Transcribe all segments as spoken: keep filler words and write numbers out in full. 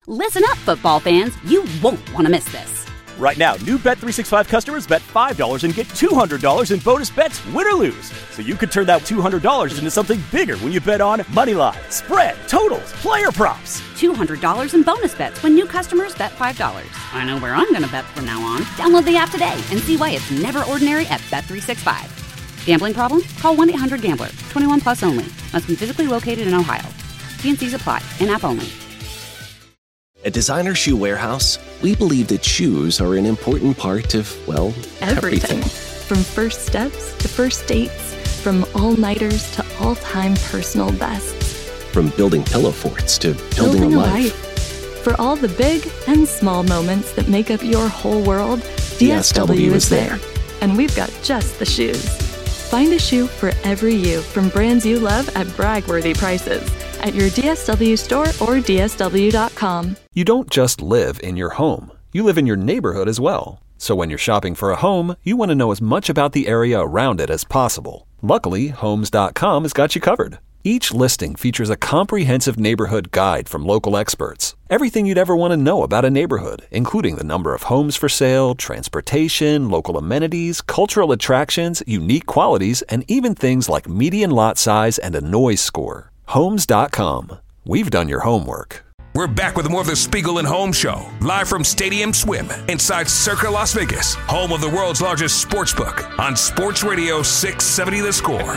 Listen up, football fans. You won't want to miss this. Right now, new Bet three sixty-five customers bet five dollars and get two hundred dollars in bonus bets, win or lose. So you could turn that two hundred dollars into something bigger when you bet on money line, spread, totals, player props. two hundred dollars in bonus bets when new customers bet five dollars. I know where I'm going to bet from now on. Download the app today and see why it's never ordinary at Bet three sixty-five. Gambling problem? Call one eight hundred gambler. twenty-one plus only. Must be physically located in Ohio. T and C's apply. In-app only. At Designer Shoe Warehouse, we believe that shoes are an important part of, well, everything. everything. From first steps to first dates, from all-nighters to all-time personal bests. From building pillow forts to building, building a, a life. life. For all the big and small moments that make up your whole world, D S W is there. And we've got just the shoes. Find a shoe for every you from brands you love at brag-worthy prices at your D S W store or D S W dot com. You don't just live in your home. You live in your neighborhood as well. So when you're shopping for a home, you want to know as much about the area around it as possible. Luckily, Homes dot com has got you covered. Each listing features a comprehensive neighborhood guide from local experts. Everything you'd ever want to know about a neighborhood, including the number of homes for sale, transportation, local amenities, cultural attractions, unique qualities, and even things like median lot size and a noise score. Homes dot com. We've done your homework. We're back with more of the Spiegel and Holmes Show, live from Stadium Swim inside Circa Las Vegas, home of the world's largest sports book, on Sports Radio six seventy The Score.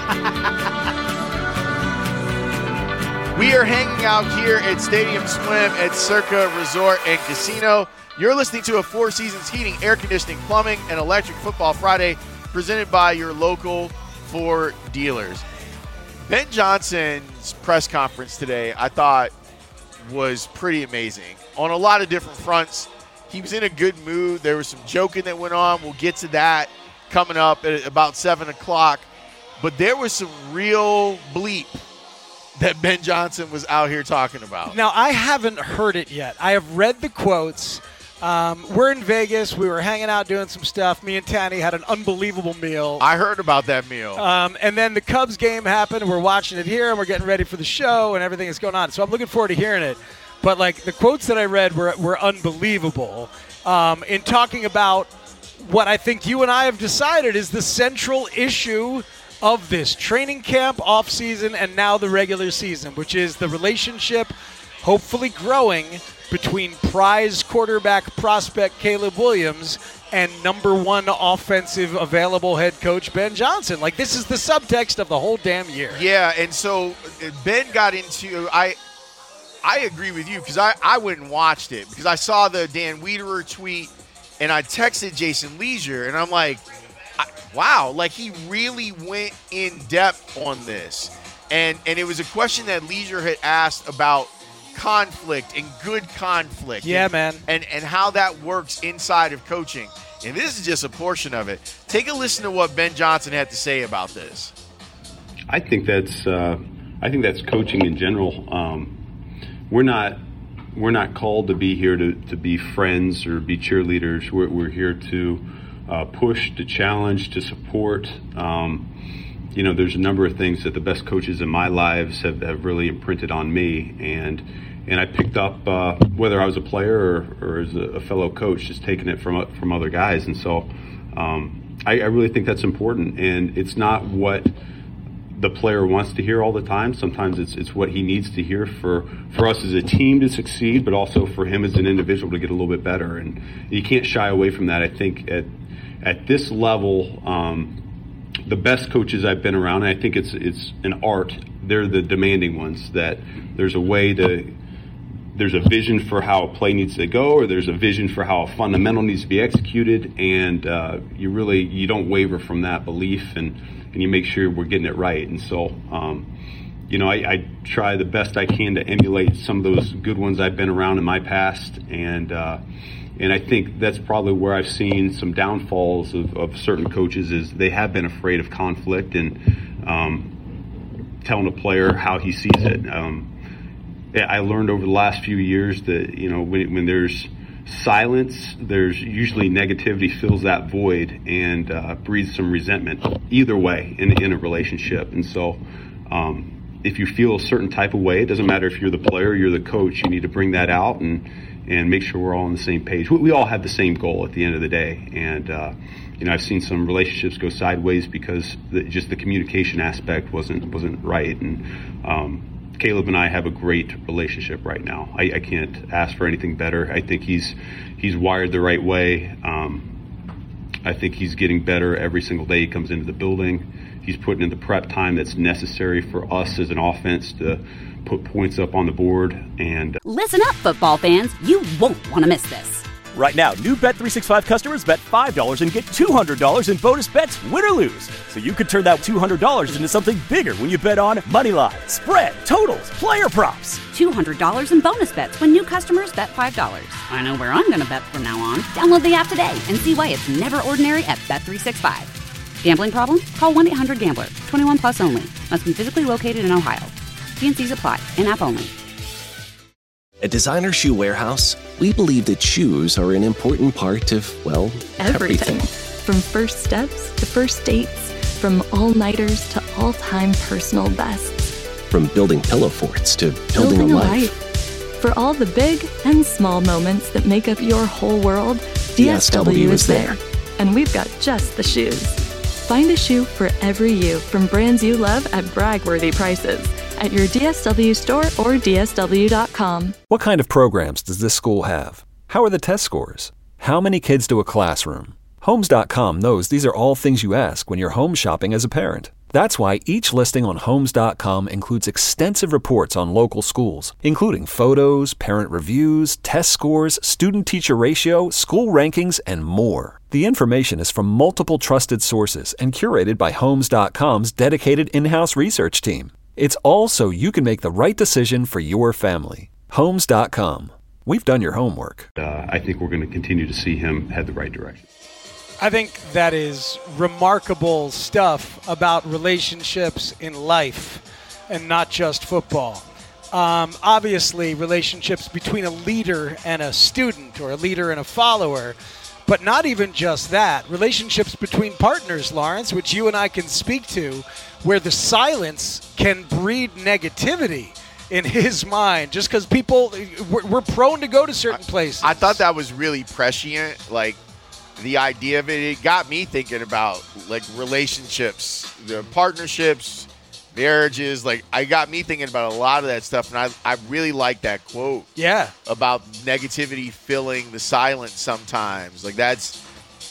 We are hanging out here at Stadium Swim at Circa Resort and Casino. You're listening to a Four Seasons Heating, Air Conditioning, Plumbing, and Electric Football Friday, presented by your local Ford dealers. Ben Johnson's press conference today, I thought, was pretty amazing. On a lot of different fronts, he was in a good mood. There was some joking that went on. We'll get to that coming up at about seven o'clock. But there was some real bleep that Ben Johnson was out here talking about. Now, I haven't heard it yet. I have read the quotes. Um, we're in Vegas. We were hanging out doing some stuff. Me and Tanny had an unbelievable meal. I heard about that meal. Um, and then the Cubs game happened. We're watching it here, and we're getting ready for the show, and everything is going on. So I'm looking forward to hearing it. But, like, the quotes that I read were, were unbelievable um, in talking about what I think you and I have decided is the central issue of this training camp, offseason, and now the regular season, which is the relationship hopefully growing between prize quarterback prospect Caleb Williams and number one offensive available head coach Ben Johnson. Like, this is the subtext of the whole damn year. Yeah, and so Ben got into – I I agree with you because I, I went and watched it because I saw the Dan Wiederer tweet and I texted Jason Leisure, and I'm like, I, wow, like he really went in depth on this. And and it was a question that Leisure had asked about conflict and good conflict. Yeah, and, man. And, and how that works inside of coaching. And this is just a portion of it. Take a listen to what Ben Johnson had to say about this. I think that's uh, I think that's coaching in general. Um, we're not we're not called to be here to, to be friends or be cheerleaders. We're, we're here to uh, push, to challenge, to support. Um, you know, there's a number of things that the best coaches in my lives have, have really imprinted on me, and and I picked up uh, whether I was a player or, or as a, a fellow coach, just taking it from from other guys. And so um, I, I really think that's important. And it's not what the player wants to hear all the time. Sometimes it's it's what he needs to hear for, for us as a team to succeed, but also for him as an individual to get a little bit better. And you can't shy away from that. I think at at this level, um, the best coaches I've been around, and I think it's it's an art. They're the demanding ones. That there's a way to, there's a vision for how a play needs to go, or there's a vision for how a fundamental needs to be executed, and uh, you really you don't waver from that belief, and, and you make sure we're getting it right. And so, um, you know, I, I try the best I can to emulate some of those good ones I've been around in my past, and uh, and I think that's probably where I've seen some downfalls of, of certain coaches is they have been afraid of conflict and um, telling a player how he sees it. Um, I learned over the last few years that, you know, when, when there's silence, there's usually negativity fills that void and uh, breeds some resentment either way in, in a relationship. And so um, if you feel a certain type of way, it doesn't matter if you're the player or you're the coach, you need to bring that out and and make sure we're all on the same page. We, we all have the same goal at the end of the day. And, uh, you know, I've seen some relationships go sideways because the, just the communication aspect wasn't wasn't right. And um, Caleb and I have a great relationship right now. I, I can't ask for anything better. I think he's he's wired the right way. Um, I think he's getting better every single day he comes into the building. He's putting in the prep time that's necessary for us as an offense to put points up on the board. And listen up, football fans. You won't want to miss this. Right now, new Bet three sixty-five customers bet five dollars and get two hundred dollars in bonus bets, win or lose. So you could turn that two hundred dollars into something bigger when you bet on moneyline, spread, totals, player props. two hundred dollars in bonus bets when new customers bet five dollars. I know where I'm going to bet from now on. Download the app today and see why it's never ordinary at Bet three sixty-five. Gambling problem? Call one eight hundred gambler. twenty-one plus only. Must be physically located in Ohio. T and C's apply. In-app only. At Designer Shoe Warehouse, we believe that shoes are an important part of, well, everything. everything. From first steps to first dates, from all-nighters to all-time personal bests. From building pillow forts to building, Building a a life. life. For all the big and small moments that make up your whole world, D S W is there. And we've got just the shoes. Find a shoe for every you from brands you love at brag-worthy prices at your D S W store or D S W dot com. What kind of programs does this school have? How are the test scores? How many kids do a classroom? Homes dot com knows these are all things you ask when you're home shopping as a parent. That's why each listing on Homes dot com includes extensive reports on local schools, including photos, parent reviews, test scores, student-teacher ratio, school rankings, and more. The information is from multiple trusted sources and curated by Homes dot com's dedicated in-house research team. It's all so you can make the right decision for your family. Homes dot com. We've done your homework. Uh, I think we're going to continue to see him head the right direction. I think that is remarkable stuff about relationships in life and not just football. Um, obviously, relationships between a leader and a student or a leader and a follower, but not even just that. Relationships between partners, Lawrence, which you and I can speak to, where the silence can breed negativity in his mind just because people, we're, we're prone to go to certain places. I thought that was really prescient, like, the idea of it, it got me thinking about like relationships, the partnerships, marriages. Like I got me thinking about a lot of that stuff, and I I really like that quote. Yeah, about negativity filling the silence sometimes. Like that's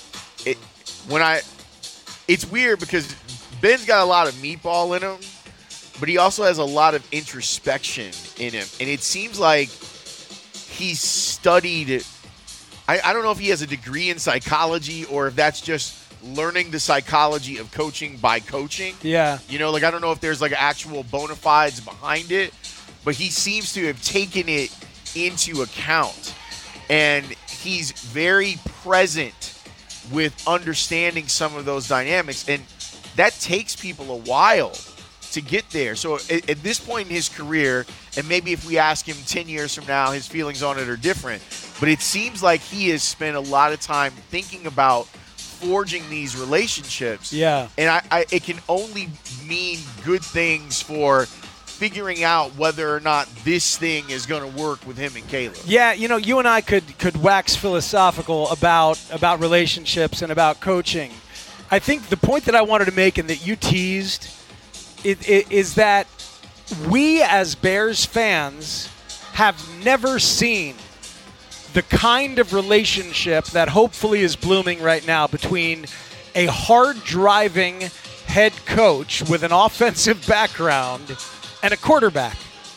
it. When I, it's weird because Ben's got a lot of meatball in him, but he also has a lot of introspection in him, and it seems like he's studied. I, I don't know if he has a degree in psychology or if that's just learning the psychology of coaching by coaching. Yeah. You know, like I don't know if there's like actual bona fides behind it, but he seems to have taken it into account. And he's very present with understanding some of those dynamics. And that takes people a while to get there. So at, at this point in his career, and maybe if we ask him ten years from now, his feelings on it are different. But it seems like he has spent a lot of time thinking about forging these relationships. Yeah. And I, I it can only mean good things for figuring out whether or not this thing is going to work with him and Caleb. Yeah, you know, you and I could could wax philosophical about about relationships and about coaching. I think the point that I wanted to make and that you teased it, it, is that we as Bears fans have never seen the kind of relationship that hopefully is blooming right now between a hard-driving head coach with an offensive background and a quarterback.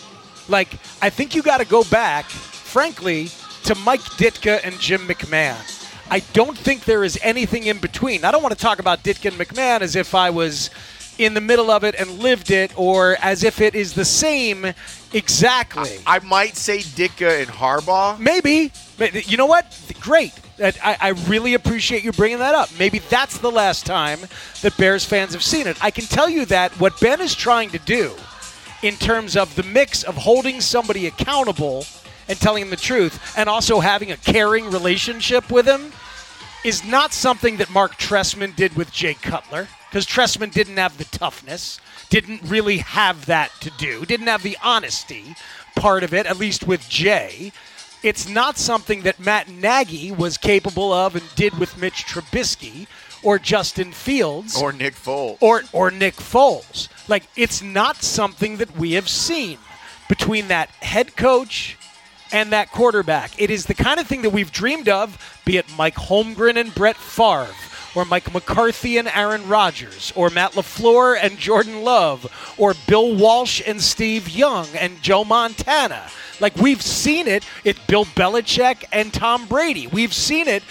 Like, I think you got to go back, frankly, to Mike Ditka and Jim McMahon. I don't think there is anything in between. I don't want to talk about Ditka and McMahon as if I was in the middle of it and lived it, or as if it is the same exactly. I, I might say Ditka and Harbaugh. Maybe. You know what? Great. I, I really appreciate you bringing that up. Maybe that's the last time that Bears fans have seen it. I can tell you that what Ben is trying to do in terms of the mix of holding somebody accountable and telling him the truth and also having a caring relationship with him is not something that Mark Trestman did with Jay Cutler. because Trestman didn't have the toughness, didn't really have that to do, didn't have the honesty part of it, at least with Jay. It's not something that Matt Nagy was capable of and did with Mitch Trubisky or Justin Fields. Or Nick Foles. Or, or Nick Foles. Like, it's not something that we have seen between that head coach and that quarterback. It is the kind of thing that we've dreamed of, be it Mike Holmgren and Brett Favre, or Mike McCarthy and Aaron Rodgers, or Matt LaFleur and Jordan Love, or Bill Walsh and Steve Young and Joe Montana. Like, we've seen it at Bill Belichick and Tom Brady. We've seen it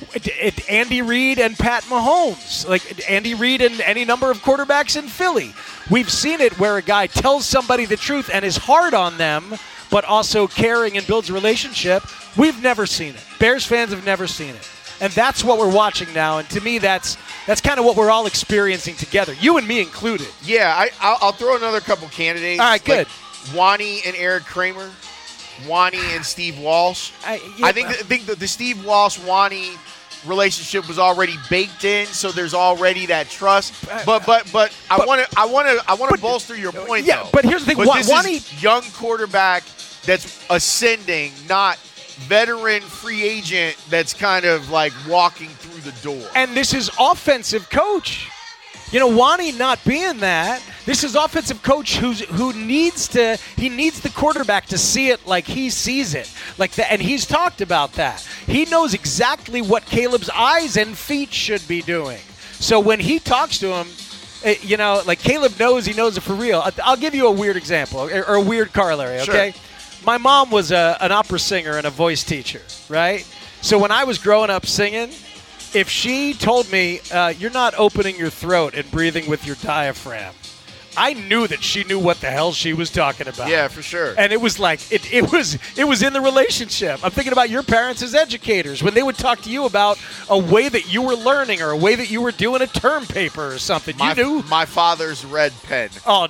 at Andy Reid and Pat Mahomes. Like, Andy Reid and any number of quarterbacks in Philly. We've seen it where a guy tells somebody the truth and is hard on them, but also caring and builds a relationship. We've never seen it. Bears fans have never seen it. And that's what we're watching now. And to me, that's that's kind of what we're all experiencing together, you and me included. Yeah, I, I'll, I'll throw another couple candidates. All right, good. Like Wani and Eric Kramer, Wani and Steve Walsh. I, yeah, I think I think the, the Steve Walsh-Wani relationship was already baked in, so there's already that trust. But but but I want to I want to I want to bolster your point. Yeah, though. but here's the thing: but this Wani, is young quarterback that's ascending, not veteran free agent that's kind of like walking through the door. And this is offensive coach. You know, Wani not being that, this is offensive coach who's who needs to he needs the quarterback to see it like he sees it. Like that, and he's talked about that. He knows exactly what Caleb's eyes and feet should be doing. So when he talks to him, you know, like Caleb knows he knows it for real. I'll give you a weird example, or a weird corollary, okay? Sure. My mom was a, an opera singer and a voice teacher, right? So when I was growing up singing, if she told me, uh, you're not opening your throat and breathing with your diaphragm, I knew that she knew what the hell she was talking about. Yeah, for sure. And it was like, it, it was it was in the relationship. I'm thinking about your parents as educators. When they would talk to you about a way that you were learning or a way that you were doing a term paper or something, my, you knew. My father's red pen. Oh,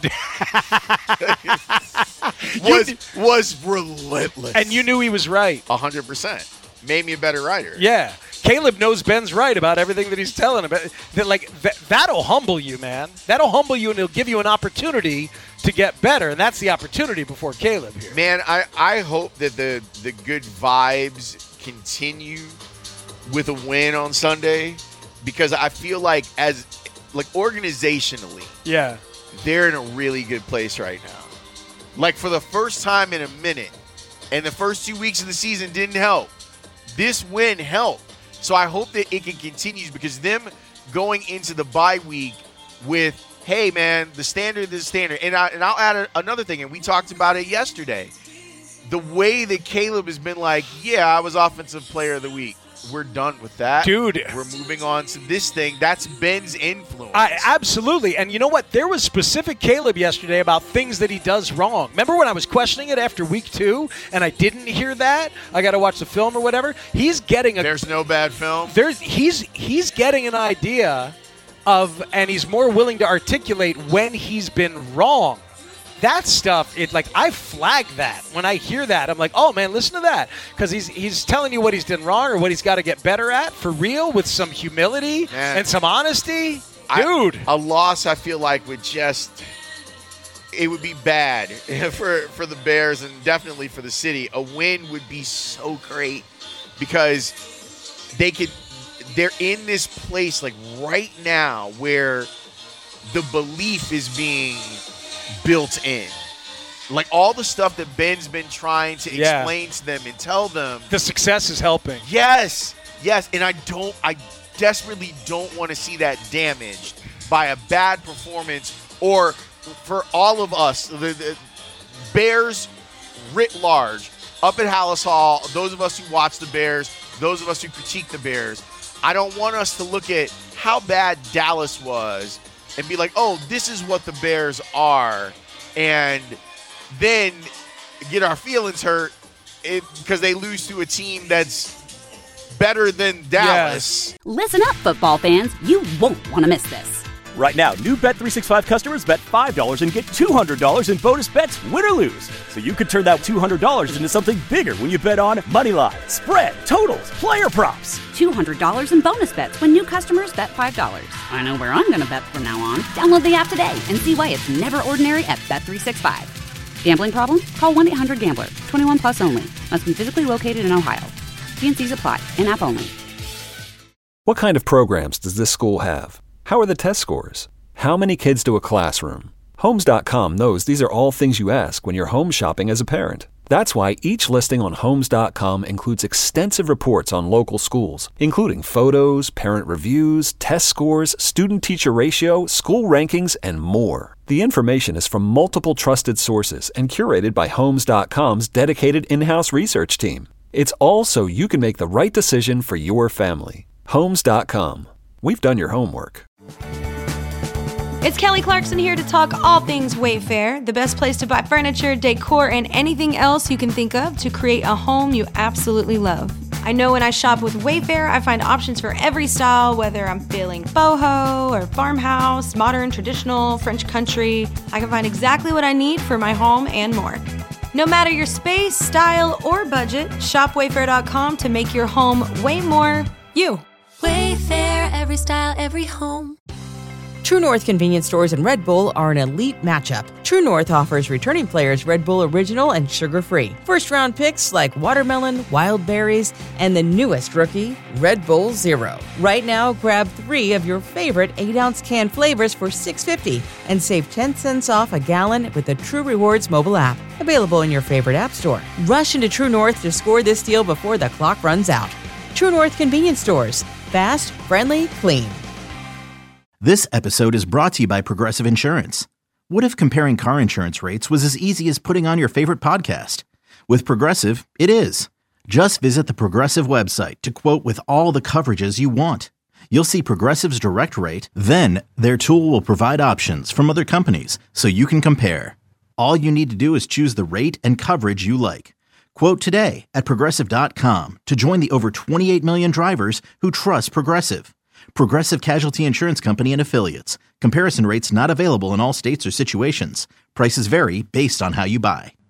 was, was relentless. And you knew he was right. one hundred percent. Made me a better writer. Yeah. Caleb knows Ben's right about everything that he's telling him. That, like, that, that'll humble you, man. That'll humble you, and it'll give you an opportunity to get better, and that's the opportunity before Caleb here. Man, I, I hope that the, the good vibes continue with a win on Sunday, because I feel like as like organizationally, yeah, they're in a really good place right now. Like, for the first time in a minute, and the first two weeks of the season didn't help. This win helped. So I hope that it can continue, because them going into the bye week with, hey, man, the standard is the standard. And, I, and I'll add a, another thing, and we talked about it yesterday. The way that Caleb has been like, yeah, I was offensive player of the week. We're done with that. Dude. We're moving on to this thing. That's Ben's influence. I, absolutely. And you know what? There was specific Caleb yesterday about things that he does wrong. Remember when I was questioning it after week two and I didn't hear that? I got to watch the film or whatever. He's getting a... There's no bad film. There's He's He's getting an idea of, and he's more willing to articulate when he's been wrong. That stuff, it like I flag that when I hear that. I'm like, oh man, listen to that, because he's he's telling you what he's done wrong or what he's got to get better at for real, with some humility man. and some honesty, dude. I, a loss, I feel like, would just it would be bad for for the Bears and definitely for the city. A win would be so great, because they could. They're in this place like right now where the belief is being built in. Like all the stuff that Ben's been trying to yeah. explain to them and tell them. The success is helping. Yes. Yes. And I don't, I desperately don't want to see that damaged by a bad performance, or for all of us, the, the Bears writ large, up at Hallis Hall, those of us who watch the Bears, those of us who critique the Bears. I don't want us to look at how bad Dallas was and be like, oh, this is what the Bears are, and then get our feelings hurt because they lose to a team that's better than Dallas. Yes. Listen up, football fans. You won't want to miss this. Right now, new Bet three sixty-five customers bet five dollars and get two hundred dollars in bonus bets, win or lose. So you could turn that two hundred dollars into something bigger when you bet on money line, spread, totals, player props. two hundred dollars in bonus bets when new customers bet five dollars. I know where I'm going to bet from now on. Download the app today and see why it's never ordinary at Bet three sixty-five. Gambling problem? Call one eight hundred gambler. twenty-one plus only. Must be physically located in Ohio. T and C's apply. In-app only. What kind of programs does this school have? How are the test scores? How many kids do a classroom? Homes dot com knows these are all things you ask when you're home shopping as a parent. That's why each listing on Homes dot com includes extensive reports on local schools, including photos, parent reviews, test scores, student-teacher ratio, school rankings, and more. The information is from multiple trusted sources and curated by Homes dot com's dedicated in-house research team. It's all so you can make the right decision for your family. Homes dot com. We've done your homework. It's Kelly Clarkson here to talk all things Wayfair, the best place to buy furniture, decor, and anything else you can think of to create a home you absolutely love. I know when I shop with Wayfair, I find options for every style, whether I'm feeling boho or farmhouse, modern, traditional, French country. I can find exactly what I need for my home and more. No matter your space, style, or budget, shop wayfair dot com to make your home way more you. Wayfair, every style, every home. True North convenience stores and Red Bull are an elite matchup. True North offers returning players Red Bull Original and sugar-free. First-round picks like watermelon, wild berries, and the newest rookie, Red Bull Zero. Right now, grab three of your favorite eight-ounce can flavors for six dollars and fifty cents and save ten cents off a gallon with the True Rewards mobile app. Available in your favorite app store. Rush into True North to score this deal before the clock runs out. True North convenience stores. Fast, friendly, clean. This episode is brought to you by Progressive Insurance. What if comparing car insurance rates was as easy as putting on your favorite podcast? With Progressive, it is. Just visit the Progressive website to quote with all the coverages you want. You'll see Progressive's direct rate, then their tool will provide options from other companies so you can compare. All you need to do is choose the rate and coverage you like. Quote today at Progressive dot com to join the over twenty-eight million drivers who trust Progressive. Progressive Casualty Insurance Company and Affiliates. Comparison rates not available in all states or situations. Prices vary based on how you buy.